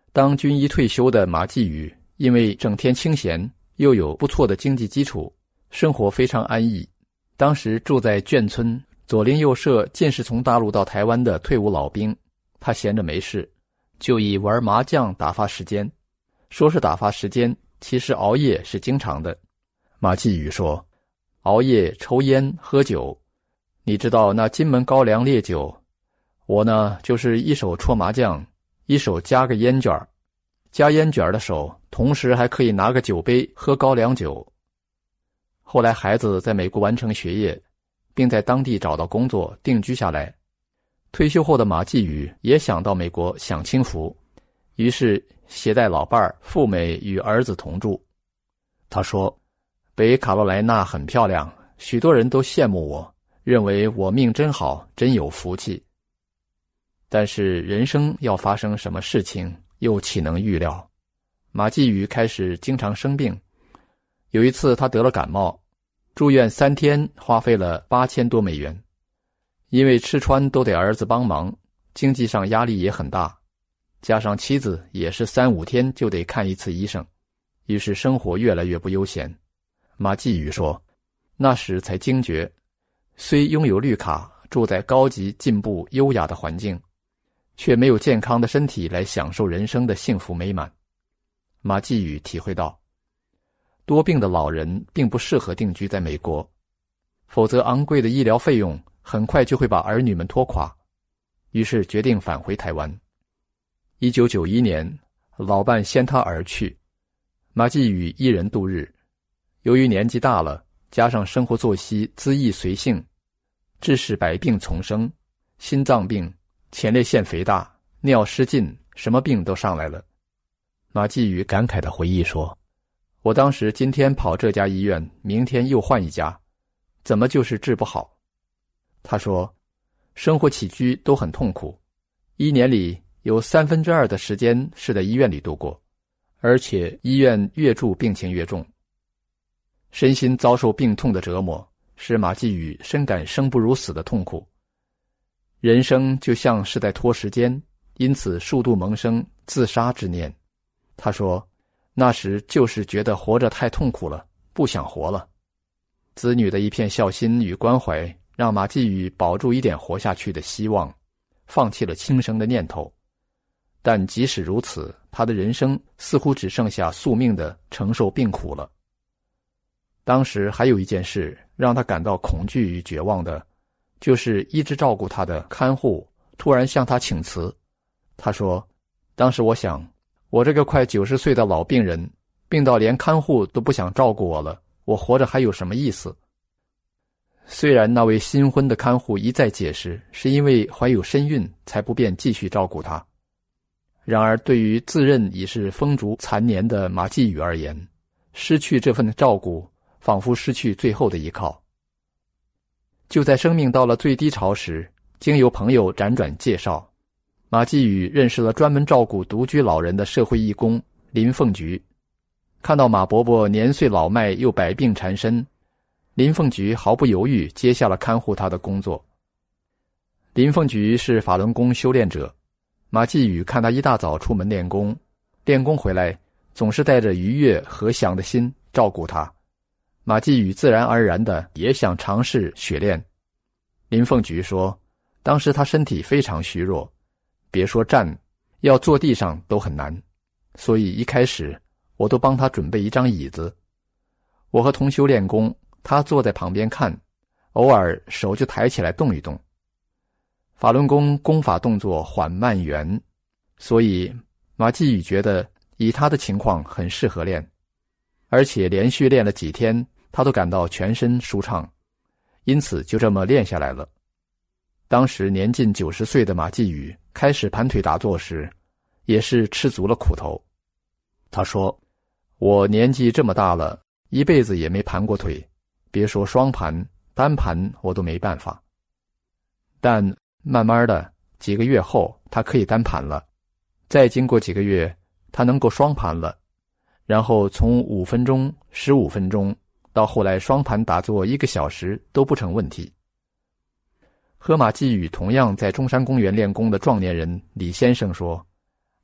当军医退休的马继宇，因为整天清闲，又有不错的经济基础，生活非常安逸。当时住在眷村，左邻右舍尽是从大陆到台湾的退伍老兵，他闲着没事，就以玩麻将打发时间。说是打发时间，其实熬夜是经常的。马继宇说，熬夜、抽烟、喝酒，你知道那金门高粱烈酒，我呢就是一手戳麻将，一手夹个烟卷，夹烟卷的手同时还可以拿个酒杯喝高粱酒。后来孩子在美国完成学业，并在当地找到工作定居下来。退休后的马继宇也想到美国享清福，于是携带老伴儿赴美与儿子同住。他说，北卡罗来纳很漂亮，许多人都羡慕我，认为我命真好，真有福气。但是人生要发生什么事情，又岂能预料？马继宇开始经常生病，有一次他得了感冒，住院三天，花费了八千多美元。因为吃穿都得儿子帮忙，经济上压力也很大，加上妻子也是三五天就得看一次医生，于是生活越来越不悠闲。马继宇说，那时才惊觉，虽拥有绿卡，住在高级、进步、优雅的环境，却没有健康的身体来享受人生的幸福美满。马继宇体会到，多病的老人并不适合定居在美国，否则昂贵的医疗费用很快就会把儿女们拖垮，于是决定返回台湾。一九九一年，老伴先他而去，马继宇一人度日。由于年纪大了，加上生活作息恣意随性，致使百病丛生，心脏病、前列腺肥大、尿失禁，什么病都上来了。马继宇感慨地回忆说，我当时今天跑这家医院，明天又换一家，怎么就是治不好？他说，生活起居都很痛苦，一年里有三分之二的时间是在医院里度过，而且医院越住病情越重。身心遭受病痛的折磨，使马继宇深感生不如死的痛苦。人生就像是在拖时间，因此数度萌生自杀之念。他说，那时就是觉得活着太痛苦了，不想活了。子女的一片孝心与关怀，让马继宇保住一点活下去的希望，放弃了轻生的念头。但即使如此，他的人生似乎只剩下宿命的承受病苦了。当时还有一件事让他感到恐惧与绝望的，就是一直照顾他的看护突然向他请辞。他说，当时我想，我这个快九十岁的老病人，病到连看护都不想照顾我了，我活着还有什么意思？虽然那位新婚的看护一再解释，是因为怀有身孕才不便继续照顾他，然而对于自认已是风烛残年的马继宇而言，失去这份照顾仿佛失去最后的依靠。就在生命到了最低潮时，经由朋友辗转介绍，马继宇认识了专门照顾独居老人的社会义工林凤菊。看到马伯伯年岁老迈又百病缠身，林凤菊毫不犹豫接下了看护他的工作。林凤菊是法轮功修炼者，马继宇看他一大早出门练功，练功回来总是带着愉悦和祥的心照顾他，马继宇自然而然的也想尝试血练。林凤菊说，当时他身体非常虚弱，别说站，要坐地上都很难，所以一开始我都帮他准备一张椅子。我和同修练功，他坐在旁边看，偶尔手就抬起来动一动。法轮功功法动作缓慢圆，所以马继宇觉得以他的情况很适合练，而且连续练了几天，他都感到全身舒畅，因此就这么练下来了。当时年近九十岁的马继宇开始盘腿打坐时，也是吃足了苦头。他说，我年纪这么大了，一辈子也没盘过腿，别说双盘，单盘我都没办法。但慢慢的几个月后，他可以单盘了，再经过几个月，他能够双盘了，然后从五分钟、十五分钟到后来双盘打坐一个小时都不成问题。和马继宇同样在中山公园练功的壮年人李先生说，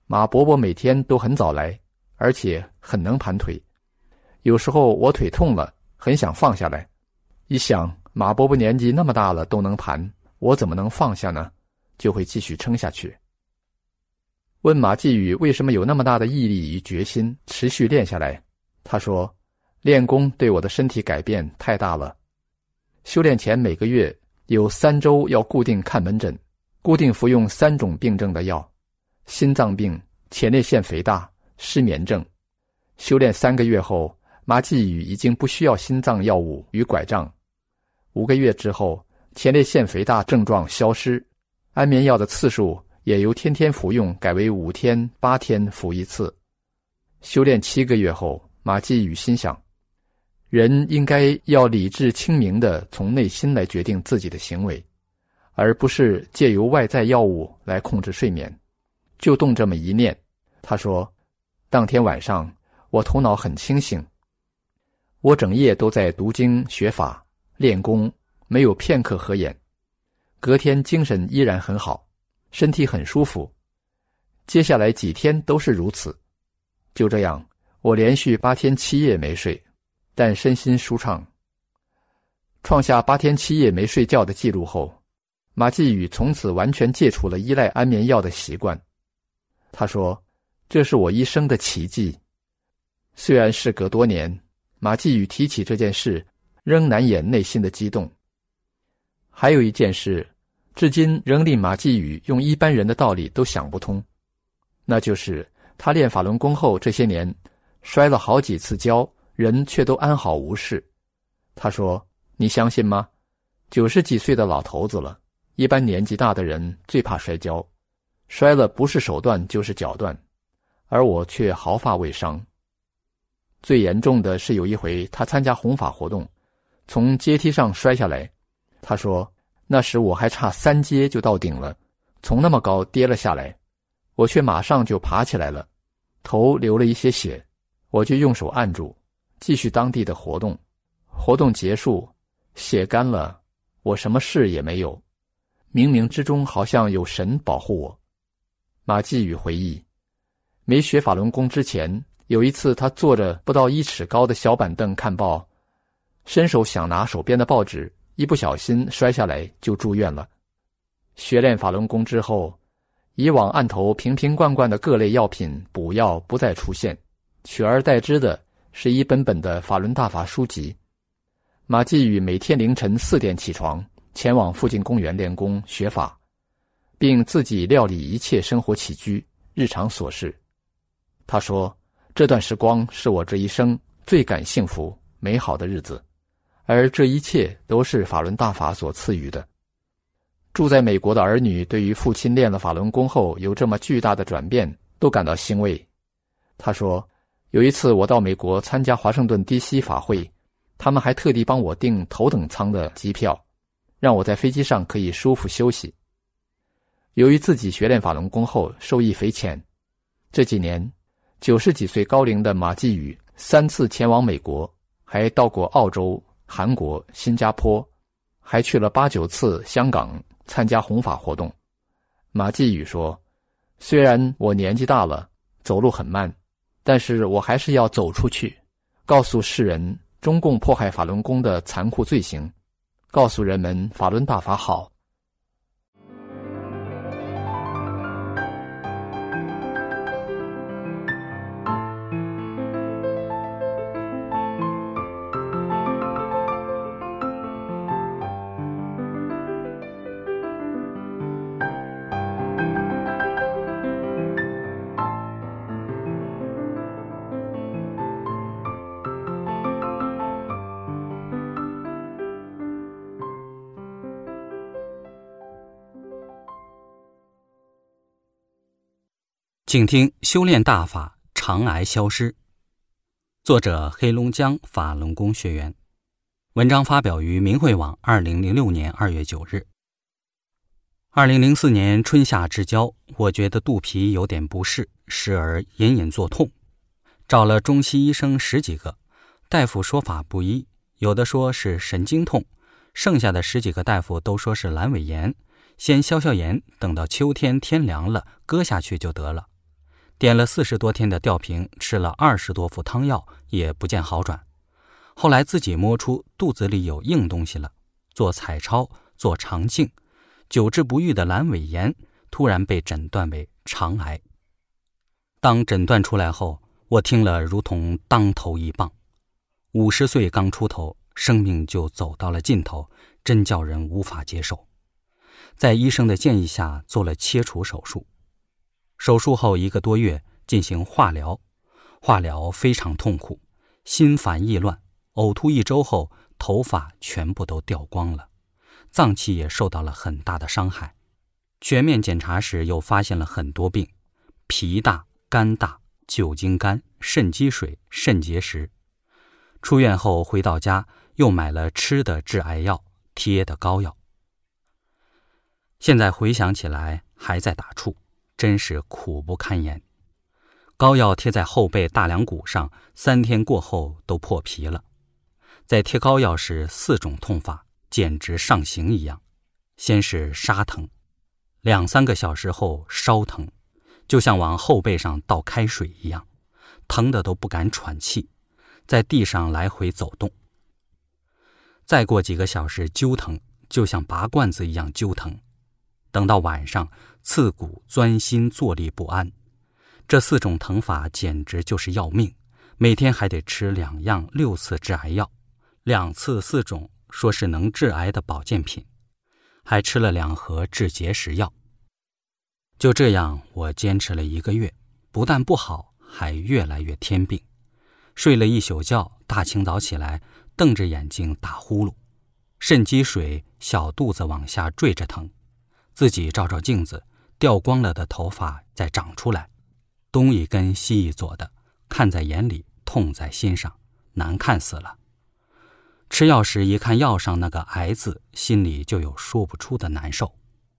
马伯伯每天都很早来，而且很能盘腿。有时候我腿痛了，很想放下来，一想马伯伯年纪那么大了都能盘，我怎么能放下呢？就会继续撑下去。问马季宇为什么有那么大的毅力与决心持续练下来，他说，练功对我的身体改变太大了。修炼前每个月有三周要固定看门诊，固定服用三种病症的药：心脏病、前列腺肥大、失眠症。修炼三个月后，马季宇已经不需要心脏药物与拐杖。五个月之后，前列腺肥大症状消失，安眠药的次数也由天天服用改为五天、八天服一次。修炼七个月后，马季宇心想，人应该要理智清明地从内心来决定自己的行为，而不是借由外在药物来控制睡眠。就动这么一念，他说，当天晚上我头脑很清醒，我整夜都在读经学法练功，没有片刻合眼。隔天精神依然很好，身体很舒服，接下来几天都是如此。就这样，我连续八天七夜没睡，但身心舒畅。创下八天七夜没睡觉的记录后，马季宇从此完全戒除了依赖安眠药的习惯。他说，这是我一生的奇迹。虽然事隔多年，马季宇提起这件事仍难掩内心的激动。还有一件事至今仍令马季宇用一般人的道理都想不通，那就是他练法轮功后这些年摔了好几次跤，人却都安好无事。他说，你相信吗？九十几岁的老头子了，一般年纪大的人最怕摔跤，摔了不是手断就是脚断，而我却毫发未伤。最严重的是有一回他参加弘法活动，从阶梯上摔下来。他说，那时我还差三阶就到顶了，从那么高跌了下来，我却马上就爬起来了，头流了一些血，我就用手按住，继续当地的活动。活动结束，血干了，我什么事也没有，冥冥之中好像有神保护我。马季宇回忆，没学法轮功之前，有一次他坐着不到一尺高的小板凳看报，伸手想拿手边的报纸，一不小心摔下来就住院了。学练法轮功之后，以往案头瓶瓶罐罐的各类药品补药不再出现，取而代之的是一本本的法轮大法书籍。马季宇每天凌晨四点起床，前往附近公园练功学法，并自己料理一切生活起居、日常琐事。他说，这段时光是我这一生最感幸福、美好的日子，而这一切都是法轮大法所赐予的。住在美国的儿女对于父亲练了法轮功后有这么巨大的转变，都感到欣慰。他说，有一次我到美国参加华盛顿 D C 法会，他们还特地帮我订头等舱的机票，让我在飞机上可以舒服休息。由于自己学练法轮功后受益匪浅，这几年九十几岁高龄的马季宇三次前往美国，还到过澳洲、韩国、新加坡，还去了八九次香港参加弘法活动。马季宇说，虽然我年纪大了，走路很慢，但是我还是要走出去，告诉世人中共迫害法轮功的残酷罪行，告诉人们法轮大法好。
请听修炼大法，肠癌消失。作者黑龙江法轮功学员。文章发表于明慧网二零零六年二月九日。二零零四年春夏之交，我觉得肚皮有点不适，时而隐隐作痛。找了中西医生十几个，大夫说法不一，有的说是神经痛，剩下的十几个大夫都说是阑尾炎，先消消炎，等到秋天天凉了，割下去就得了。 点了四十多天的吊瓶，吃了二十多副汤药，也不见好转。后来自己摸出肚子里有硬东西了，做彩超，做肠镜，久治不愈的阑尾炎突然被诊断为肠癌。当诊断出来后，我听了如同当头一棒。五十岁刚出头，生命就走到了尽头，真叫人无法接受。在医生的建议下做了切除手术。手术后一个多月进行化疗，化疗非常痛苦，心烦意乱，呕吐一周后头发全部都掉光了，脏器也受到了很大的伤害。全面检查时又发现了很多病，脾大、肝大、酒精肝、肾积水、肾结石。出院后回到家，又买了吃的致癌药，贴的膏药。现在回想起来还在打怵，真是苦不堪言。膏药贴在后背大梁骨上，三天过后都破皮了。在贴膏药时，四种痛法，简直上刑一样。先是杀疼，两三个小时后烧疼，就像往后背上倒开水一样，疼得都不敢喘气，在地上来回走动。再过几个小时揪疼，就像拔罐子一样揪疼。等到晚上，刺骨、钻心、坐立不安。这四种疼法简直就是要命，每天还得吃两样六次致癌药，两次四种说是能致癌的保健品，还吃了两盒治结石药。就这样，我坚持了一个月，不但不好，还越来越添病。睡了一宿觉，大清早起来，瞪着眼睛打呼噜，肾积水，小肚子往下坠着疼。自己照照镜子，掉光了的头发再长出来，东一根西一撮的，看在眼里，痛在心上，难看死了。吃药时一看药上那个癌字，心里就有说不出的难受。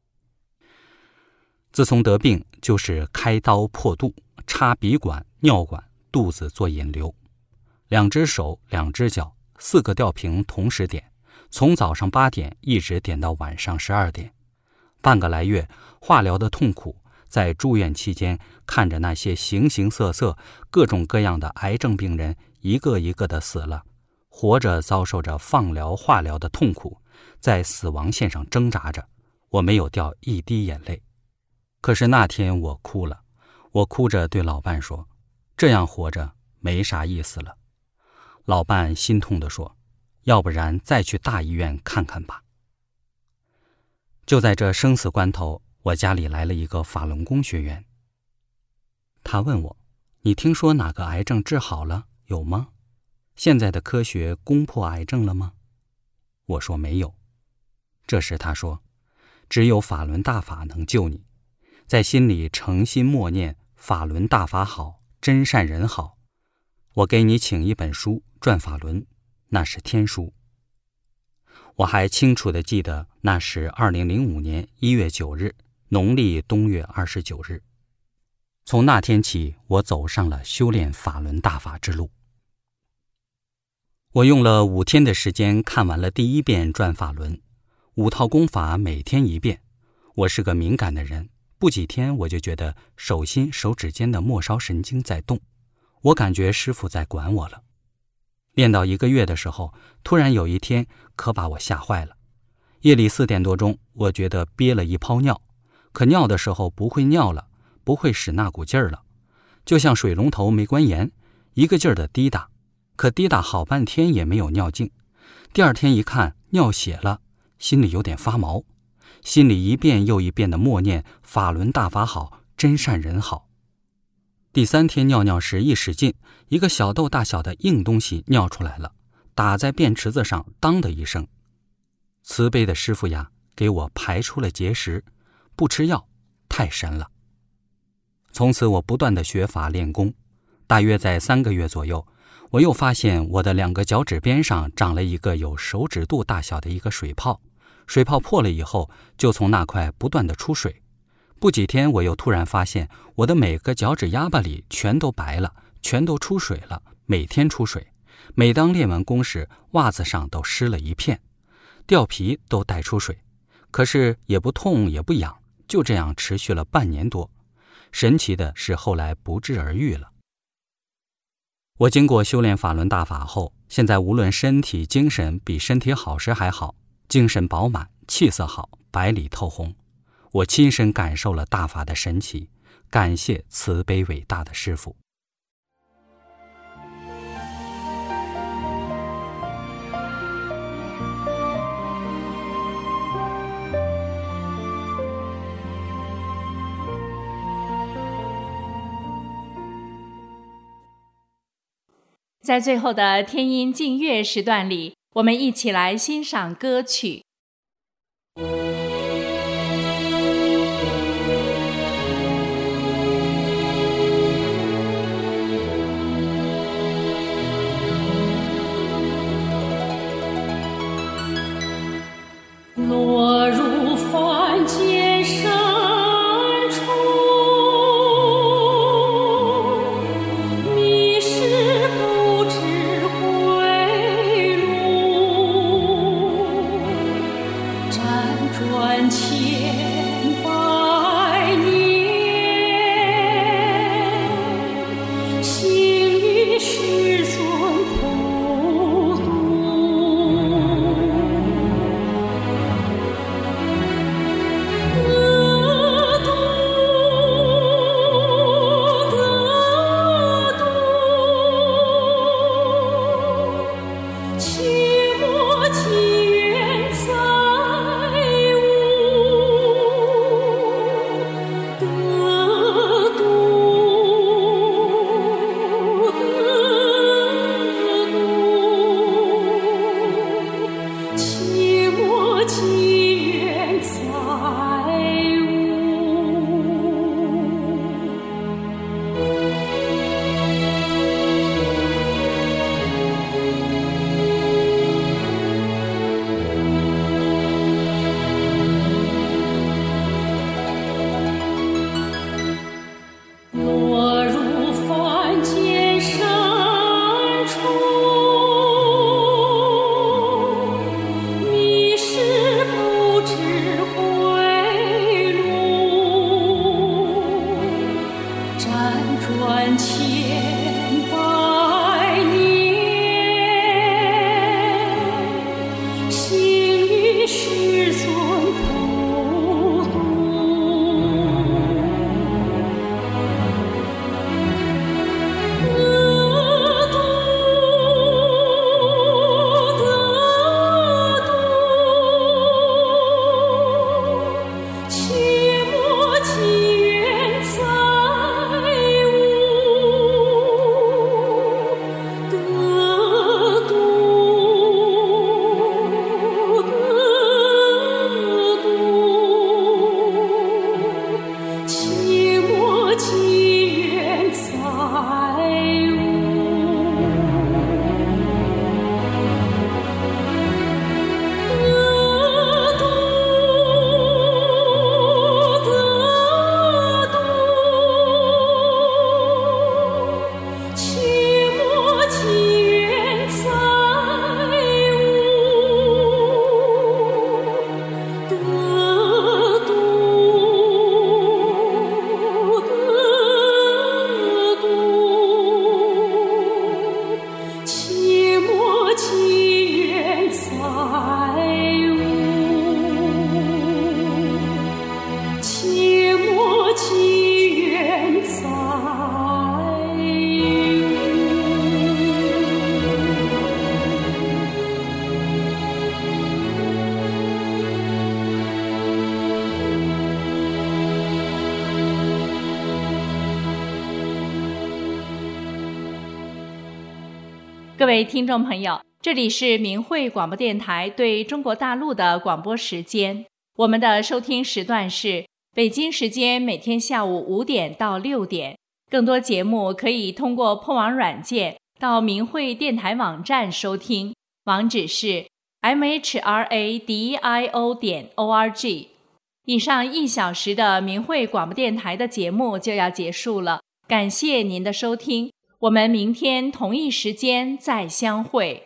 自从得病，就是开刀破肚，插鼻管、尿管，肚子做引流，两只手、两只脚，四个吊瓶同时点，从早上八点一直点到晚上十二点。半个来月，化疗的痛苦，在住院期间，看着那些形形色色、各种各样的癌症病人一个一个的死了，活着遭受着放疗、化疗的痛苦，在死亡线上挣扎着，我没有掉一滴眼泪。可是那天我哭了，我哭着对老伴说：“这样活着没啥意思了。”老伴心痛地说：“要不然再去大医院看看吧。”就在这生死关头，我家里来了一个法轮功学员。他问我：“你听说哪个癌症治好了？有吗？现在的科学攻破癌症了吗？”我说没有。这时他说：“只有法轮大法能救你，在心里诚心默念法轮大法好，真善人好。我给你请一本书《转法轮》，那是天书。”我还清楚地记得，那是二零零五年一月九日，农历冬月二十九日。从那天起，我走上了修炼法轮大法之路。我用了五天的时间看完了第一遍转法轮，五套功法每天一遍。我是个敏感的人，不几天我就觉得手心手指间的末梢神经在动，我感觉师父在管我了。练到一个月的时候，突然有一天可把我吓坏了。夜里四点多钟，我觉得憋了一泡尿，可尿的时候不会尿了，不会使那股劲儿了，就像水龙头没关严，一个劲儿的滴答，可滴答好半天也没有尿劲。第二天一看尿血了，心里有点发毛，心里一遍又一遍的默念法轮大法好，真善人好。第三天尿尿时一使劲，一个小豆大小的硬东西尿出来了，打在便池子上，当的一声。慈悲的师父呀，给我排出了结石，不吃药，太神了。从此我不断的学法练功，大约在三个月左右，我又发现我的两个脚趾边上长了一个有手指肚大小的一个水泡，水泡破了以后，就从那块不断的出水。不几天，我又突然发现我的每个脚趾丫巴里全都白了，全都出水了，每天出水。每当练完功时，袜子上都湿了一片，掉皮都带出水，可是也不痛也不痒，就这样持续了半年多。 神奇的是后来不治而愈了。我经过修炼法轮大法后，现在无论身体精神比身体好时还好，精神饱满，气色好，白里透红。我亲身感受了大法的神奇，感谢慈悲伟大的师父。
在最后的天音静乐时段里，我们一起来欣赏歌曲。
落入凡间深处，迷失不知归路，辗转千百年，行于世尊普度。
各位听众朋友，这里是明慧广播电台对中国大陆的广播时间。我们的收听时段是北京时间每天下午五点到六点。更多节目可以通过破网软件到明慧电台网站收听，网址是 m h r a d i o 点 o r g。以上一小时的明慧广播电台的节目就要结束了，感谢您的收听。我们明天同一时间再相会。